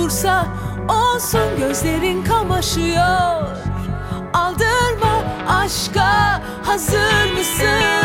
olursa olsun, gözlerin kamaşıyor. Aldırma, aşka hazır mısın?